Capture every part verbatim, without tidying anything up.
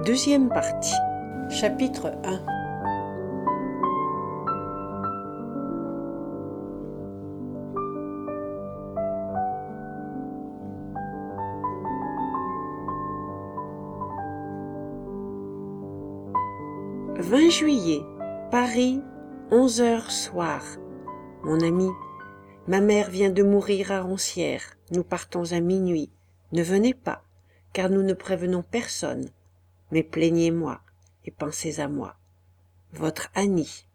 Deuxième partie. Chapitre un. vingt juillet, Paris, onze heures soir. Mon ami, ma mère vient de mourir à Roncières. Nous partons à minuit. Ne venez pas, car nous ne prévenons personne. Mais plaignez-moi et pensez à moi. Votre Annie.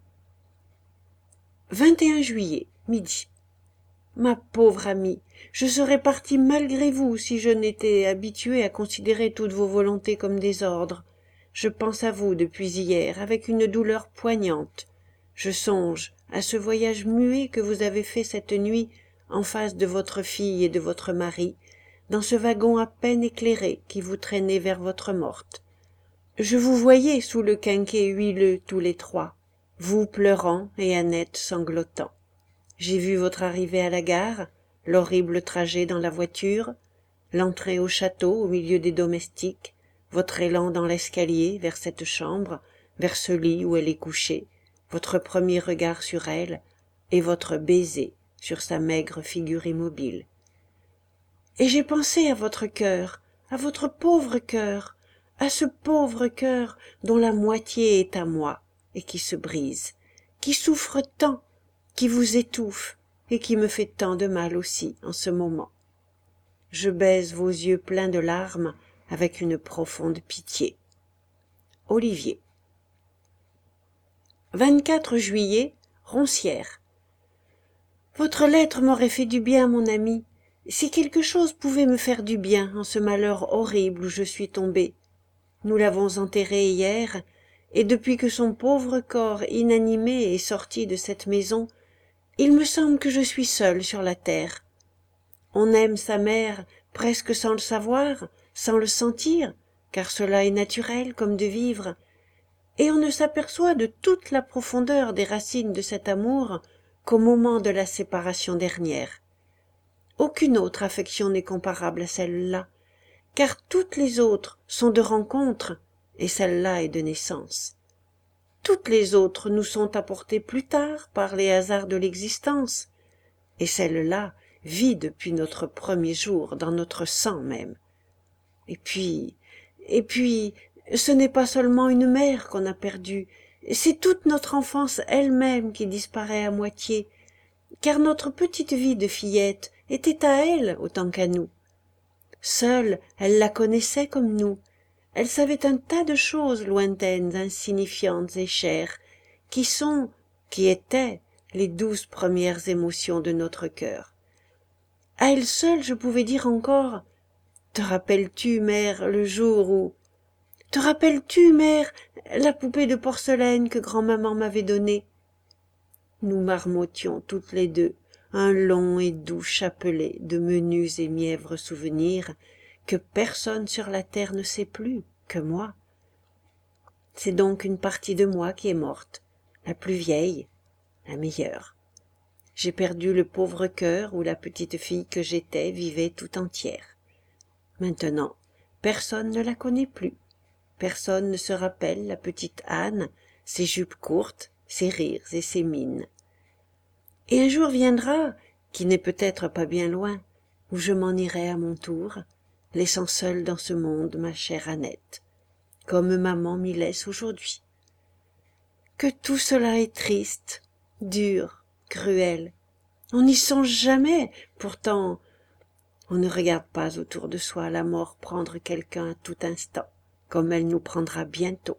vingt et un juillet, midi. Ma pauvre amie, je serais partie malgré vous si je n'étais habituée à considérer toutes vos volontés comme des ordres. Je pense à vous depuis hier avec une douleur poignante. Je songe à ce voyage muet que vous avez fait cette nuit en face de votre fille et de votre mari, dans ce wagon à peine éclairé qui vous traînait vers votre morte. Je vous voyais sous le quinquet huileux tous les trois, vous pleurant et Annette sanglotant. J'ai vu votre arrivée à la gare, l'horrible trajet dans la voiture, l'entrée au château au milieu des domestiques, votre élan dans l'escalier vers cette chambre, vers ce lit où elle est couchée, votre premier regard sur elle et votre baiser sur sa maigre figure immobile. Et j'ai pensé à votre cœur, à votre pauvre cœur, à ce pauvre cœur dont la moitié est à moi et qui se brise, qui souffre tant, qui vous étouffe et qui me fait tant de mal aussi en ce moment. Je baise vos yeux pleins de larmes avec une profonde pitié. Olivier. vingt-quatre juillet, Roncières. Votre lettre m'aurait fait du bien, mon ami, si quelque chose pouvait me faire du bien en ce malheur horrible où je suis tombée. Nous l'avons enterré hier, et depuis que son pauvre corps inanimé est sorti de cette maison, il me semble que je suis seule sur la terre. On aime sa mère presque sans le savoir, sans le sentir, car cela est naturel comme de vivre, et on ne s'aperçoit de toute la profondeur des racines de cet amour qu'au moment de la séparation dernière. Aucune autre affection n'est comparable à celle-là, car toutes les autres sont de rencontre, et celle-là est de naissance. Toutes les autres nous sont apportées plus tard par les hasards de l'existence, et celle-là vit depuis notre premier jour, dans notre sang même. Et puis, et puis, ce n'est pas seulement une mère qu'on a perdue, c'est toute notre enfance elle-même qui disparaît à moitié, car notre petite vie de fillette était à elle autant qu'à nous. Seule, elle la connaissait comme nous. Elle savait un tas de choses lointaines, insignifiantes et chères, qui sont, qui étaient, les douze premières émotions de notre cœur. À elle seule, je pouvais dire encore « Te rappelles-tu, mère, le jour où… Te rappelles-tu, mère, la poupée de porcelaine que grand-maman m'avait donnée ?» Nous marmottions toutes les deux un long et doux chapelet de menus et mièvres souvenirs que personne sur la terre ne sait plus que moi. C'est donc une partie de moi qui est morte, la plus vieille, la meilleure. J'ai perdu le pauvre cœur où la petite fille que j'étais vivait tout entière. Maintenant, personne ne la connaît plus. Personne ne se rappelle la petite Anne, ses jupes courtes, ses rires et ses mines. Et un jour viendra, qui n'est peut-être pas bien loin, où je m'en irai à mon tour, laissant seule dans ce monde ma chère Annette, comme maman m'y laisse aujourd'hui. Que tout cela est triste, dur, cruel. On n'y songe jamais, pourtant on ne regarde pas autour de soi la mort prendre quelqu'un à tout instant, comme elle nous prendra bientôt.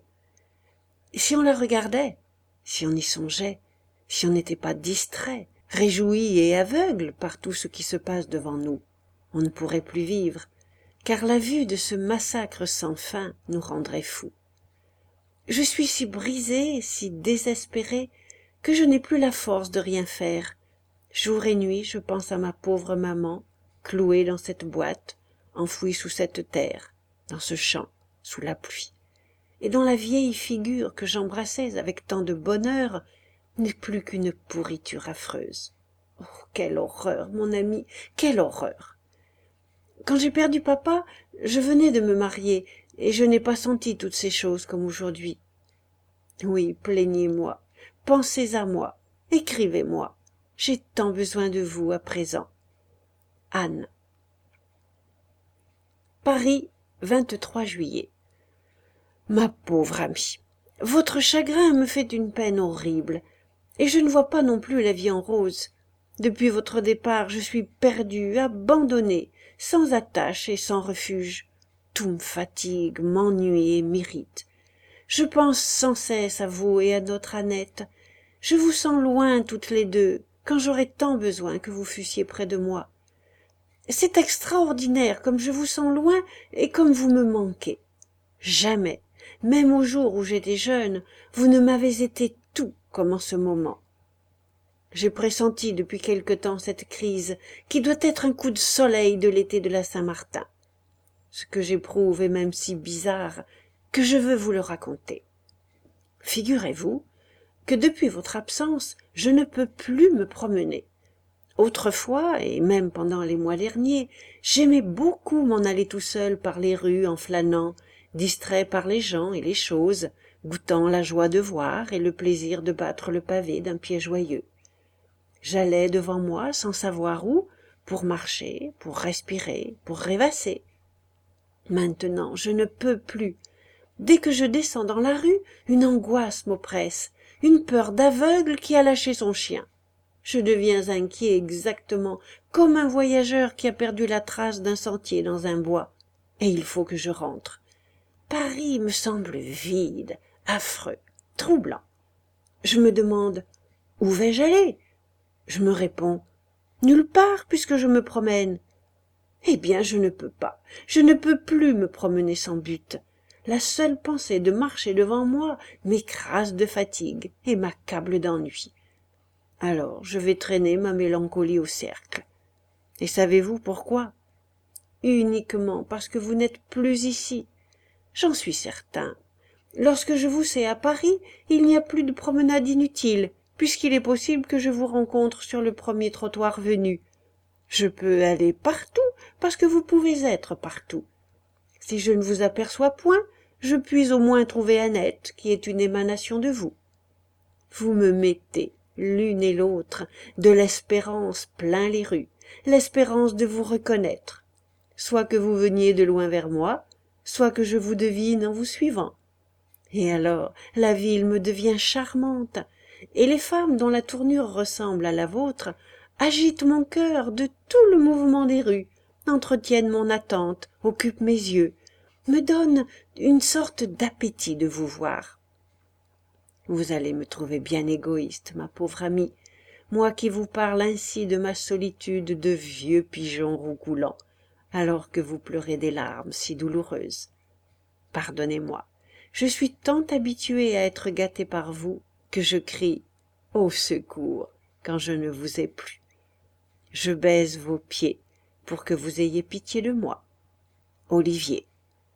Et si on la regardait, si on y songeait, si on n'était pas distrait, réjoui et aveugle par tout ce qui se passe devant nous, on ne pourrait plus vivre, car la vue de ce massacre sans fin nous rendrait fous. Je suis si brisée, si désespérée, que je n'ai plus la force de rien faire. Jour et nuit, je pense à ma pauvre maman, clouée dans cette boîte, enfouie sous cette terre, dans ce champ, sous la pluie, et dont la vieille figure que j'embrassais avec tant de bonheur n'est plus qu'une pourriture affreuse. Oh, quelle horreur, mon ami, quelle horreur! Quand j'ai perdu papa, je venais de me marier, et je n'ai pas senti toutes ces choses comme aujourd'hui. Oui, plaignez-moi, pensez à moi, écrivez-moi. J'ai tant besoin de vous à présent. Anne. Paris, vingt-trois juillet. Ma pauvre amie, votre chagrin me fait une peine horrible, et je ne vois pas non plus la vie en rose. Depuis votre départ, je suis perdue, abandonnée, sans attache et sans refuge. Tout me fatigue, m'ennuie et m'irrite. Je pense sans cesse à vous et à notre Annette. Je vous sens loin toutes les deux, quand j'aurais tant besoin que vous fussiez près de moi. C'est extraordinaire comme je vous sens loin et comme vous me manquez. Jamais, même au jour où j'étais jeune, vous ne m'avez été tout comme en ce moment. J'ai pressenti depuis quelque temps cette crise qui doit être un coup de soleil de l'été de la Saint-Martin. Ce que j'éprouve est même si bizarre que je veux vous le raconter. Figurez-vous que depuis votre absence, je ne peux plus me promener. Autrefois, et même pendant les mois derniers, j'aimais beaucoup m'en aller tout seul par les rues en flânant, distrait par les gens et les choses, goûtant la joie de voir et le plaisir de battre le pavé d'un pied joyeux. J'allais devant moi sans savoir où, pour marcher, pour respirer, pour rêvasser. Maintenant, je ne peux plus. Dès que je descends dans la rue, une angoisse m'oppresse, une peur d'aveugle qui a lâché son chien. Je deviens inquiet exactement comme un voyageur qui a perdu la trace d'un sentier dans un bois, et il faut que je rentre. Paris me semble vide, affreux, troublant. Je me demande « Où vais-je aller ?» Je me réponds « Nulle part puisque je me promène. » Eh bien, je ne peux pas, je ne peux plus me promener sans but. La seule pensée de marcher devant moi m'écrase de fatigue et m'accable d'ennui. Alors je vais traîner ma mélancolie au cercle. Et savez-vous pourquoi? Uniquement parce que vous n'êtes plus ici. J'en suis certain. Lorsque je vous sais à Paris, il n'y a plus de promenade inutile, puisqu'il est possible que je vous rencontre sur le premier trottoir venu. Je peux aller partout, parce que vous pouvez être partout. Si je ne vous aperçois point, je puis au moins trouver Annette, qui est une émanation de vous. Vous me mettez, l'une et l'autre, de l'espérance plein les rues, l'espérance de vous reconnaître, soit que vous veniez de loin vers moi, soit que je vous devine en vous suivant. Et alors la ville me devient charmante, et les femmes dont la tournure ressemble à la vôtre agitent mon cœur de tout le mouvement des rues, entretiennent mon attente, occupent mes yeux, me donnent une sorte d'appétit de vous voir. Vous allez me trouver bien égoïste, ma pauvre amie, moi qui vous parle ainsi de ma solitude de vieux pigeon roucoulant, alors que vous pleurez des larmes si douloureuses. Pardonnez-moi, je suis tant habituée à être gâtée par vous que je crie « Au secours !» quand je ne vous ai plus. Je baise vos pieds pour que vous ayez pitié de moi. Olivier.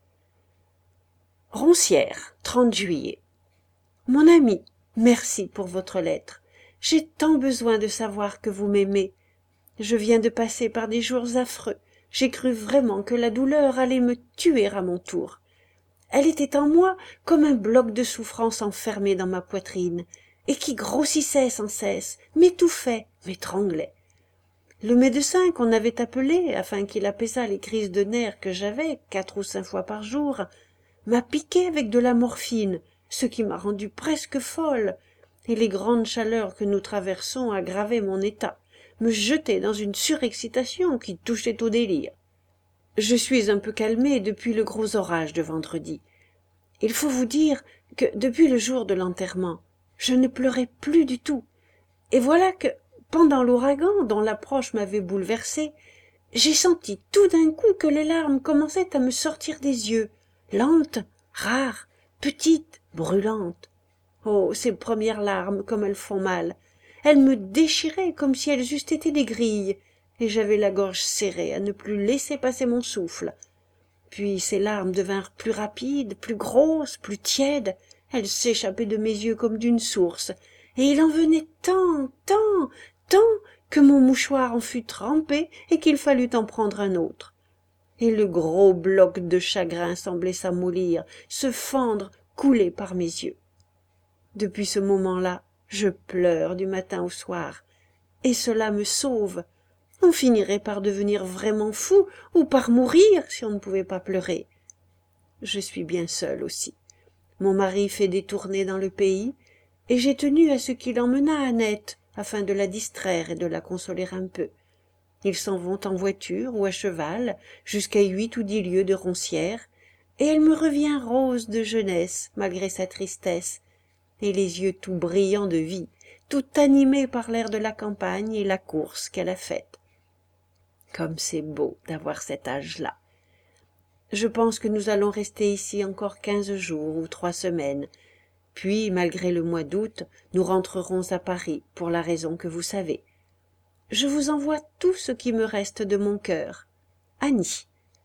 Roncières, trente juillet. Mon ami, merci pour votre lettre. J'ai tant besoin de savoir que vous m'aimez. Je viens de passer par des jours affreux. J'ai cru vraiment que la douleur allait me tuer à mon tour. Elle était en moi comme un bloc de souffrance enfermé dans ma poitrine, et qui grossissait sans cesse, m'étouffait, m'étranglait. Le médecin qu'on avait appelé, afin qu'il apaisât les crises de nerfs que j'avais, quatre ou cinq fois par jour, m'a piqué avec de la morphine, ce qui m'a rendue presque folle, et les grandes chaleurs que nous traversons aggravaient mon état, me jetaient dans une surexcitation qui touchait au délire. Je suis un peu calmée depuis le gros orage de vendredi. Il faut vous dire que depuis le jour de l'enterrement, je ne pleurais plus du tout, et voilà que, pendant l'ouragan dont l'approche m'avait bouleversée, j'ai senti tout d'un coup que les larmes commençaient à me sortir des yeux, lentes, rares, petites, brûlantes. Oh, ces premières larmes, comme elles font mal! Elles me déchiraient comme si elles eussent été des grilles, et j'avais la gorge serrée à ne plus laisser passer mon souffle. Puis ces larmes devinrent plus rapides, plus grosses, plus tièdes. Elles s'échappaient de mes yeux comme d'une source, et il en venait tant, tant, tant, que mon mouchoir en fut trempé et qu'il fallut en prendre un autre. et le gros bloc de chagrin semblait s'amollir, se fendre, couler par mes yeux. Depuis ce moment-là, je pleure du matin au soir, et cela me sauve. On finirait par devenir vraiment fou ou par mourir si on ne pouvait pas pleurer. Je suis bien seule aussi. Mon mari fait des tournées dans le pays, et j'ai tenu à ce qu'il emmenât Annette afin de la distraire et de la consoler un peu. Ils s'en vont en voiture ou à cheval jusqu'à huit ou dix lieues de Roncières, et elle me revient rose de jeunesse malgré sa tristesse, et les yeux tout brillants de vie, tout animés par l'air de la campagne et la course qu'elle a faite. Comme c'est beau d'avoir cet âge-là. Je pense que nous allons rester ici encore quinze jours ou trois semaines, puis, malgré le mois d'août, nous rentrerons à Paris pour la raison que vous savez. Je vous envoie tout ce qui me reste de mon cœur. Annie.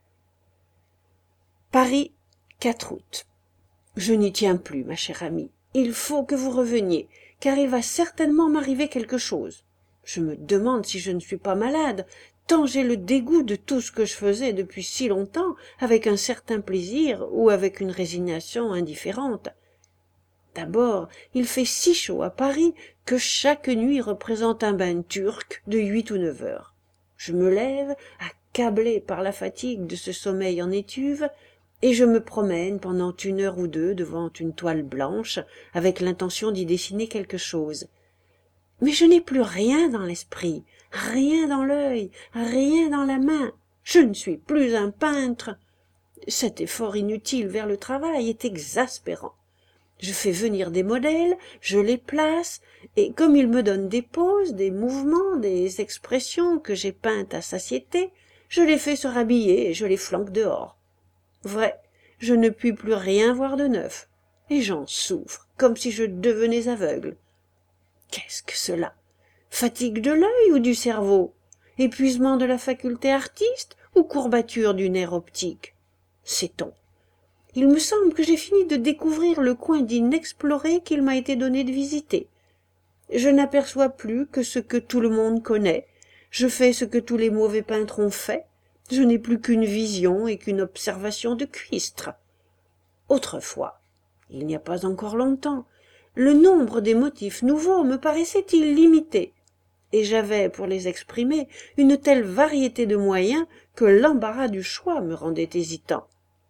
Paris, quatre août. Je n'y tiens plus, ma chère amie. Il faut que vous reveniez, car il va certainement m'arriver quelque chose. Je me demande si je ne suis pas malade, tant j'ai le dégoût de tout ce que je faisais depuis si longtemps, avec un certain plaisir ou avec une résignation indifférente. D'abord, il fait si chaud à Paris que chaque nuit représente un bain turc de huit ou neuf heures. Je me lève, accablé par la fatigue de ce sommeil en étuve, et je me promène pendant une heure ou deux devant une toile blanche, avec l'intention d'y dessiner quelque chose. Mais je n'ai plus rien dans l'esprit, rien dans l'œil, rien dans la main. Je ne suis plus un peintre. Cet effort inutile vers le travail est exaspérant. Je fais venir des modèles, je les place, et comme ils me donnent des poses, des mouvements, des expressions que j'ai peintes à satiété, je les fais se rhabiller et je les flanque dehors. Vrai, je ne puis plus rien voir de neuf, et j'en souffre, comme si je devenais aveugle. Qu'est-ce que cela? Fatigue de l'œil ou du cerveau? Épuisement de la faculté artiste ou courbature du nerf optique? Sait-on? Il me semble que j'ai fini de découvrir le coin d'inexploré qu'il m'a été donné de visiter. Je n'aperçois plus que ce que tout le monde connaît, je fais ce que tous les mauvais peintres ont fait, je n'ai plus qu'une vision et qu'une observation de cuistre. Autrefois, il n'y a pas encore longtemps, le nombre des motifs nouveaux me paraissait illimité, et j'avais, pour les exprimer, une telle variété de moyens que l'embarras du choix me rendait hésitant.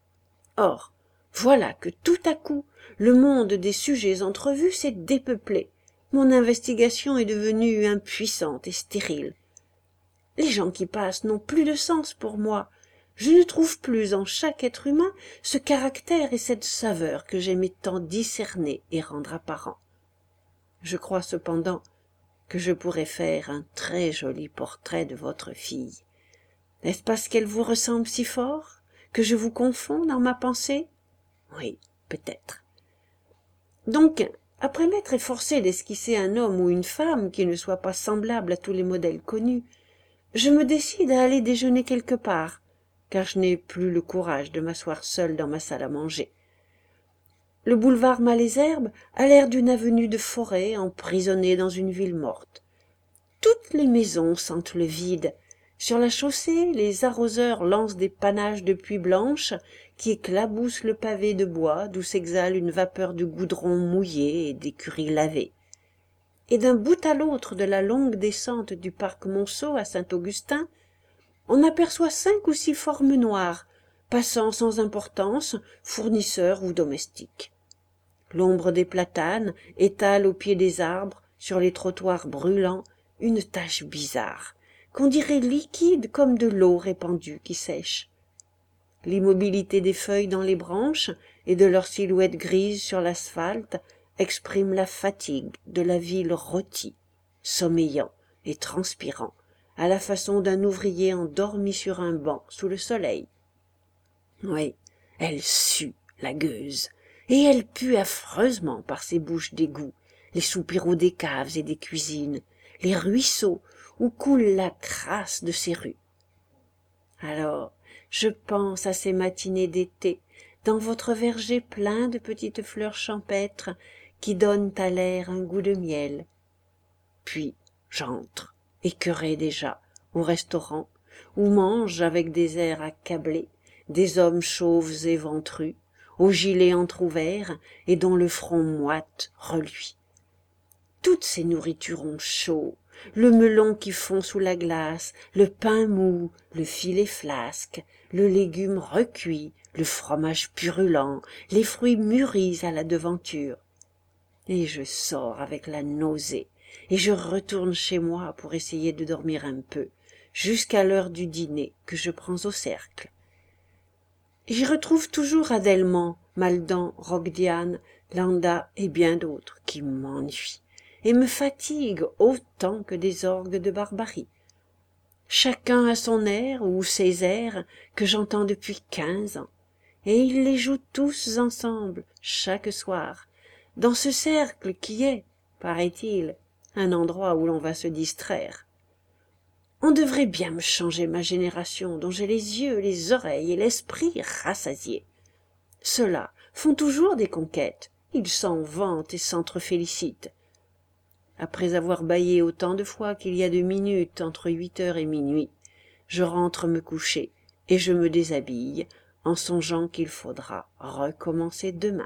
Or, voilà que tout à coup, le monde des sujets entrevus s'est dépeuplé. Mon investigation est devenue impuissante et stérile. Les gens qui passent n'ont plus de sens pour moi. Je ne trouve plus en chaque être humain ce caractère et cette saveur que j'aimais tant discerner et rendre apparents. Je crois cependant que je pourrais faire un très joli portrait de votre fille. N'est-ce parce qu'elle vous ressemble si fort que je vous confonds dans ma pensée? Oui, peut-être. Donc, après m'être efforcé d'esquisser un homme ou une femme qui ne soit pas semblable à tous les modèles connus, je me décide à aller déjeuner quelque part, car je n'ai plus le courage de m'asseoir seule dans ma salle à manger. Le boulevard Malesherbes a l'air d'une avenue de forêt emprisonnée dans une ville morte. Toutes les maisons sentent le vide. Sur la chaussée, les arroseurs lancent des panaches de pluie blanche qui éclaboussent le pavé de bois d'où s'exhale une vapeur de goudron mouillé et d'écuries lavées. Et d'un bout à l'autre de la longue descente du parc Monceau à Saint-Augustin, on aperçoit cinq ou six formes noires, passant sans importance, fournisseurs ou domestiques. L'ombre des platanes étale au pied des arbres, sur les trottoirs brûlants, une tache bizarre, qu'on dirait liquide comme de l'eau répandue qui sèche. L'immobilité des feuilles dans les branches et de leurs silhouettes grises sur l'asphalte exprime la fatigue de la ville rôtie, sommeillant et transpirant, à la façon d'un ouvrier endormi sur un banc sous le soleil. Oui, elle sue, la gueuse, et elle pue affreusement par ses bouches d'égout, les soupiraux des caves et des cuisines, les ruisseaux où coule la crasse de ses rues. Alors, je pense à ces matinées d'été, dans votre verger plein de petites fleurs champêtres qui donnent à l'air un goût de miel. Puis, j'entre, écœuré déjà, au restaurant, où mangent avec des airs accablés des hommes chauves et ventrus, aux gilets entr'ouverts et dont le front moite reluit. Toutes ces nourritures ont chaud, le melon qui fond sous la glace, le pain mou, le filet flasque, le légume recuit, le fromage purulent, les fruits mûris à la devanture. Et je sors avec la nausée, et je retourne chez moi pour essayer de dormir un peu, jusqu'à l'heure du dîner que je prends au cercle. J'y retrouve toujours Adelman, Maldan, Roquediane, Landa et bien d'autres qui m'ennuient et me fatiguent autant que des orgues de barbarie. Chacun a son air ou ses airs que j'entends depuis quinze ans, et ils les jouent tous ensemble chaque soir, dans ce cercle qui est, paraît-il, un endroit où l'on va se distraire. On devrait bien me changer ma génération dont j'ai les yeux, les oreilles et l'esprit rassasiés. Ceux-là font toujours des conquêtes, ils s'en vantent et s'entre-félicitent. Après avoir bâillé autant de fois qu'il y a de minutes entre huit heures et minuit, je rentre me coucher et je me déshabille en songeant qu'il faudra recommencer demain.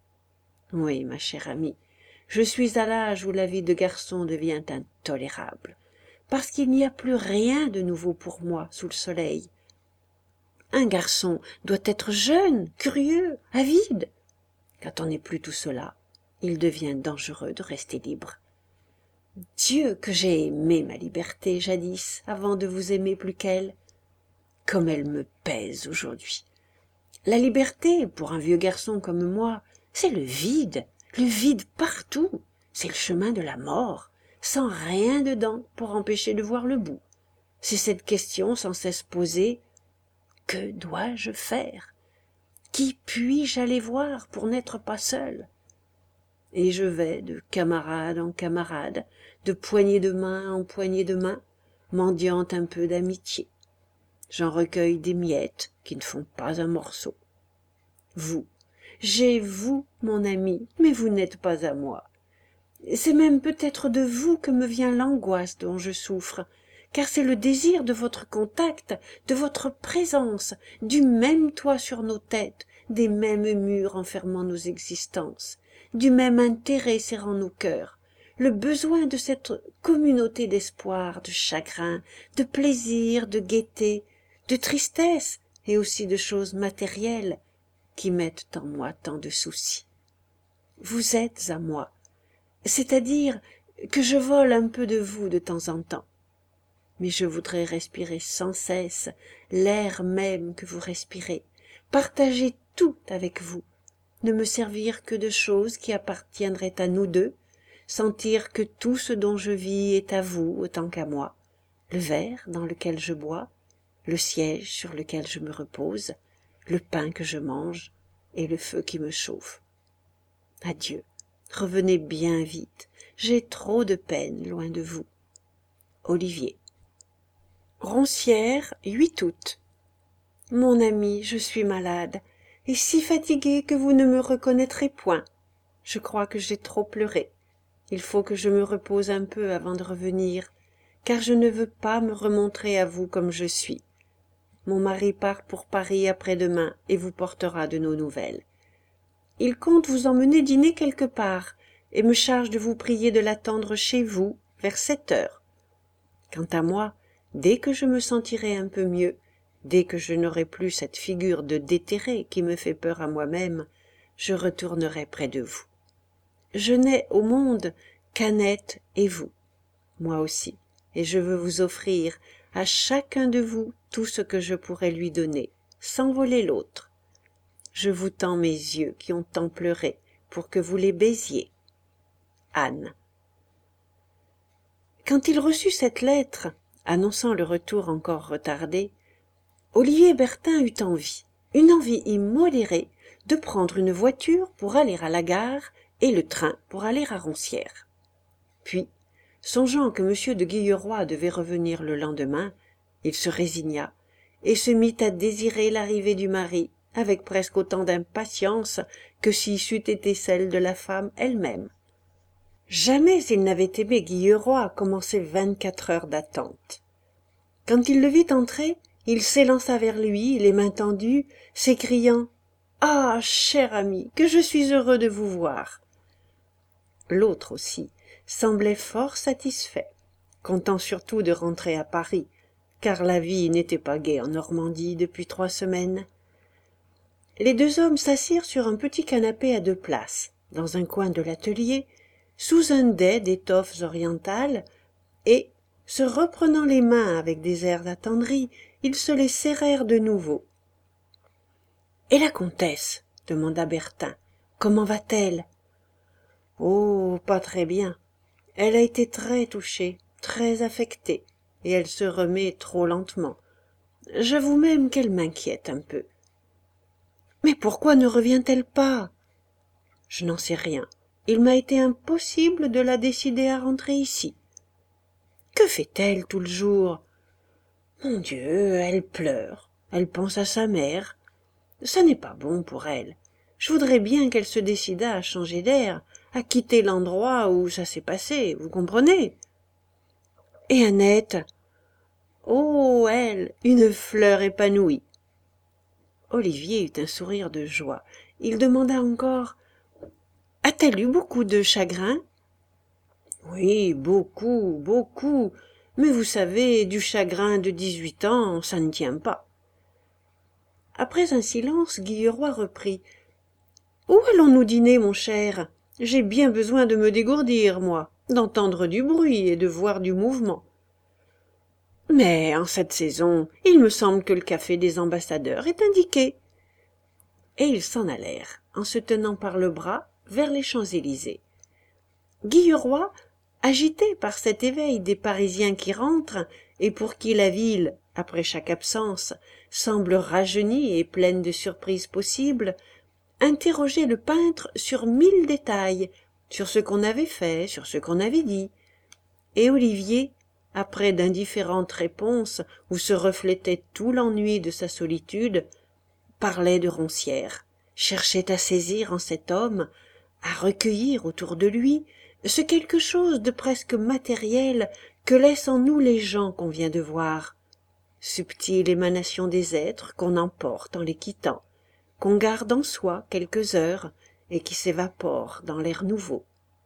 Oui, ma chère amie, je suis à l'âge où la vie de garçon devient intolérable, parce qu'il n'y a plus rien de nouveau pour moi sous le soleil. Un garçon doit être jeune, curieux, avide. Quand on n'est plus tout cela, il devient dangereux de rester libre. Dieu, que j'ai aimé ma liberté jadis, avant de vous aimer plus qu'elle. Comme elle me pèse aujourd'hui. La liberté, pour un vieux garçon comme moi, c'est le vide, le vide partout, c'est le chemin de la mort, sans rien dedans pour empêcher de voir le bout. C'est cette question sans cesse posée, que dois-je faire? Qui puis-je aller voir pour n'être pas seul? Et je vais de camarade en camarade, de poignée de main en poignée de main, mendiant un peu d'amitié. J'en recueille des miettes qui ne font pas un morceau. Vous, j'ai vous, mon ami, mais vous n'êtes pas à moi. C'est même peut-être de vous que me vient l'angoisse dont je souffre, car c'est le désir de votre contact, de votre présence, du même toit sur nos têtes, des mêmes murs enfermant nos existences, du même intérêt serrant nos cœurs, le besoin de cette communauté d'espoir, de chagrin, de plaisir, de gaieté, de tristesse et aussi de choses matérielles qui mettent en moi tant de soucis. Vous êtes à moi, c'est-à-dire que je vole un peu de vous de temps en temps, mais je voudrais respirer sans cesse l'air même que vous respirez, partager tout avec vous, ne me servir que de choses qui appartiendraient à nous deux, sentir que tout ce dont je vis est à vous autant qu'à moi, le verre dans lequel je bois, le siège sur lequel je me repose, le pain que je mange et le feu qui me chauffe. Adieu, revenez bien vite, j'ai trop de peine loin de vous. Olivier. Roncières, huit août. Mon ami, je suis malade, et si fatiguée que vous ne me reconnaîtrez point. Je crois que j'ai trop pleuré. Il faut que je me repose un peu avant de revenir, car je ne veux pas me remontrer à vous comme je suis. Mon mari part pour Paris après-demain et vous portera de nos nouvelles. Il compte vous emmener dîner quelque part, et me charge de vous prier de l'attendre chez vous vers sept heures. Quant à moi, dès que je me sentirai un peu mieux, dès que je n'aurai plus cette figure de déterré qui me fait peur à moi-même, je retournerai près de vous. Je n'ai au monde qu'Annette et vous, moi aussi, et je veux vous offrir à chacun de vous tout ce que je pourrais lui donner, sans voler l'autre. Je vous tends mes yeux qui ont tant pleuré pour que vous les baisiez. Anne. Quand il reçut cette lettre, annonçant le retour encore retardé, Olivier Bertin eut envie, une envie immodérée, de prendre une voiture pour aller à la gare et le train pour aller à Roncières. Puis, songeant que M. de Guilleroy devait revenir le lendemain, il se résigna et se mit à désirer l'arrivée du mari avec presque autant d'impatience que si c'eût été celle de la femme elle-même. Jamais il n'avait aimé Guilleroy comme en ces vingt-quatre heures d'attente. Quand il le vit entrer, il s'élança vers lui, les mains tendues, s'écriant « Ah, cher ami, que je suis heureux de vous voir !» L'autre aussi semblait fort satisfait, content surtout de rentrer à Paris, car la vie n'était pas gaie en Normandie depuis trois semaines. Les deux hommes s'assirent sur un petit canapé à deux places, dans un coin de l'atelier, sous un dais d'étoffes orientales, et, se reprenant les mains avec des airs attendris, ils se les serrèrent de nouveau. « Et la comtesse ?» demanda Bertin. « Comment va-t-elle ?»« Oh, pas très bien. Elle a été très touchée, très affectée, et elle se remet trop lentement. J'avoue même qu'elle m'inquiète un peu. »« Mais pourquoi ne revient-elle pas ?»« Je n'en sais rien. Il m'a été impossible de la décider à rentrer ici. »« Que fait-elle tout le jour ?»« Mon Dieu, elle pleure, elle pense à sa mère. Ça n'est pas bon pour elle. Je voudrais bien qu'elle se décidât à changer d'air, à quitter l'endroit où ça s'est passé, vous comprenez ? Et Annette ? Oh, elle, une fleur épanouie. » Olivier eut un sourire de joie. Il demanda encore « A-t-elle eu beaucoup de chagrin ?»« Oui, beaucoup, beaucoup. Mais vous savez, du chagrin de dix-huit ans, ça ne tient pas. » Après un silence, Guilleroy reprit. « Où allons-nous dîner, mon cher ? J'ai bien besoin de me dégourdir, moi, d'entendre du bruit et de voir du mouvement. » Mais en cette saison, il me semble que le café des ambassadeurs est indiqué. Et ils s'en allèrent, en se tenant par le bras, vers les Champs-Élysées. Guilleroy, agité par cet éveil des Parisiens qui rentrent, et pour qui la ville, après chaque absence, semble rajeunie et pleine de surprises possibles, interrogeait le peintre sur mille détails, sur ce qu'on avait fait, sur ce qu'on avait dit. Et Olivier, après d'indifférentes réponses où se reflétait tout l'ennui de sa solitude, parlait de Roncière, cherchait à saisir en cet homme, à recueillir autour de lui, ce quelque chose de presque matériel que laissent en nous les gens qu'on vient de voir, subtile émanation des êtres qu'on emporte en les quittant, qu'on garde en soi quelques heures et qui s'évapore dans l'air nouveau.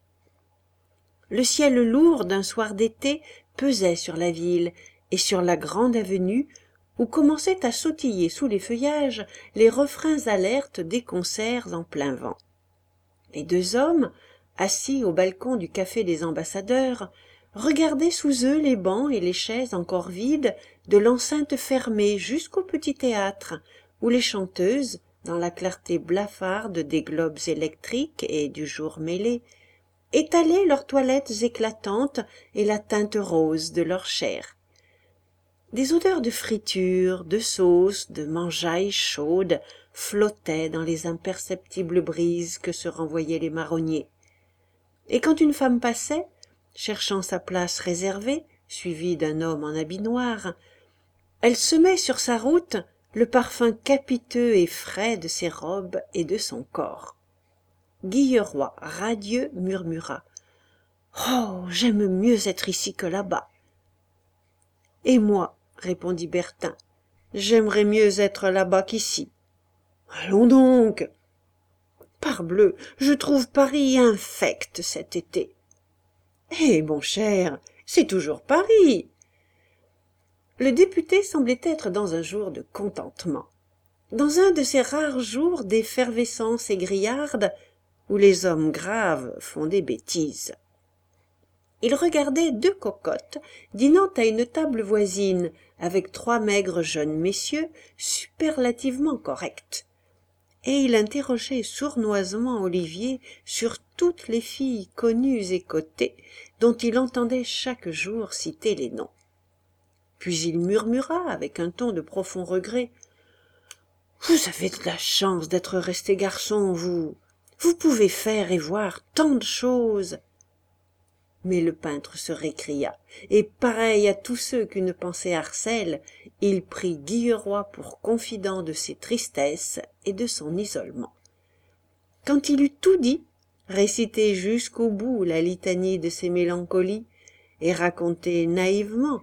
Le ciel lourd d'un soir d'été pesait sur la ville et sur la grande avenue où commençaient à sautiller sous les feuillages les refrains alertes des concerts en plein vent. Les deux hommes, assis au balcon du café des ambassadeurs, regardaient sous eux les bancs et les chaises encore vides de l'enceinte fermée jusqu'au petit théâtre, où les chanteuses, dans la clarté blafarde des globes électriques et du jour mêlé, étalaient leurs toilettes éclatantes et la teinte rose de leur chair. Des odeurs de friture, de sauce, de mangeaille chaude flottaient dans les imperceptibles brises que se renvoyaient les marronniers. Et quand une femme passait, cherchant sa place réservée, suivie d'un homme en habit noir, elle semait sur sa route le parfum capiteux et frais de ses robes et de son corps. Guilleroy, radieux, murmura « Oh, j'aime mieux être ici que là-bas. »« Et moi, » répondit Bertin, « j'aimerais mieux être là-bas qu'ici. »« Allons donc !»« Parbleu, je trouve Paris infect cet été. »« Eh, mon cher, c'est toujours Paris !» Le député semblait être dans un jour de contentement, dans un de ces rares jours d'effervescence égrillarde où les hommes graves font des bêtises. Il regardait deux cocottes dînant à une table voisine avec trois maigres jeunes messieurs superlativement corrects. Et il interrogeait sournoisement Olivier sur toutes les filles connues et cotées dont il entendait chaque jour citer les noms. Puis il murmura avec un ton de profond regret « Vous avez de la chance d'être resté garçon, vous. Vous pouvez faire et voir tant de choses. » Mais le peintre se récria, et pareil à tous ceux qu'une pensée harcèle, il prit Guilleroy pour confident de ses tristesses et de son isolement. Quand il eut tout dit, récité jusqu'au bout la litanie de ses mélancolies, et raconté naïvement,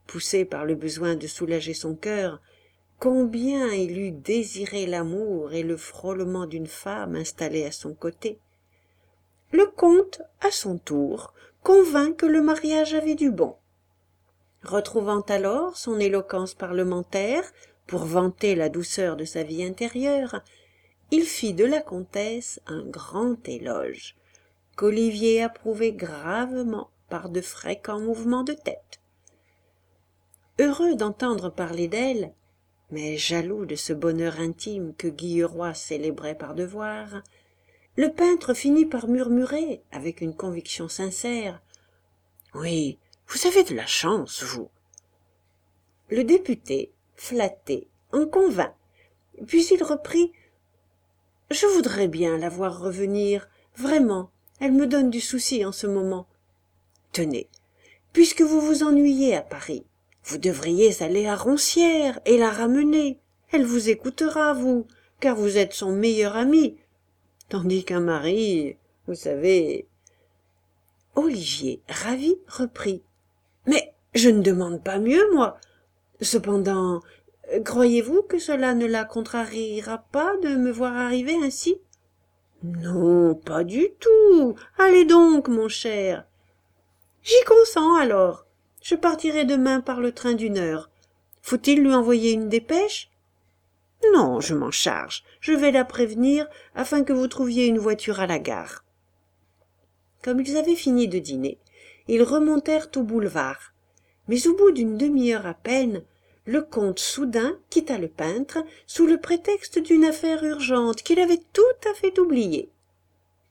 poussé par le besoin de soulager son cœur, combien il eût désiré l'amour et le frôlement d'une femme installée à son côté. Le comte, à son tour, convint que le mariage avait du bon. Retrouvant alors son éloquence parlementaire pour vanter la douceur de sa vie intérieure, il fit de la comtesse un grand éloge, qu'Olivier approuvait gravement par de fréquents mouvements de tête. Heureux d'entendre parler d'elle, mais jaloux de ce bonheur intime que Guilleroy célébrait par devoir, le peintre finit par murmurer, avec une conviction sincère, « Oui, vous avez de la chance, vous. » Le député, flatté, en convint, puis il reprit, « Je voudrais bien la voir revenir, vraiment, elle me donne du souci en ce moment. Tenez, puisque vous vous ennuyez à Paris, vous devriez aller à Roncières et la ramener. Elle vous écoutera, vous, car vous êtes son meilleur ami. Tandis qu'un mari, vous savez... » Olivier, ravi, reprit. « Mais je ne demande pas mieux, moi. Cependant, croyez-vous que cela ne la contrariera pas de me voir arriver ainsi ? » ?»« Non, pas du tout. Allez donc, mon cher. »« J'y consens alors. Je partirai demain par le train d'une heure. Faut-il lui envoyer une dépêche ? » ?»« Non, je m'en charge. Je vais la prévenir afin que vous trouviez une voiture à la gare. » Comme ils avaient fini de dîner, ils remontèrent au boulevard. Mais au bout d'une demi-heure à peine, le comte soudain quitta le peintre sous le prétexte d'une affaire urgente qu'il avait tout à fait oubliée.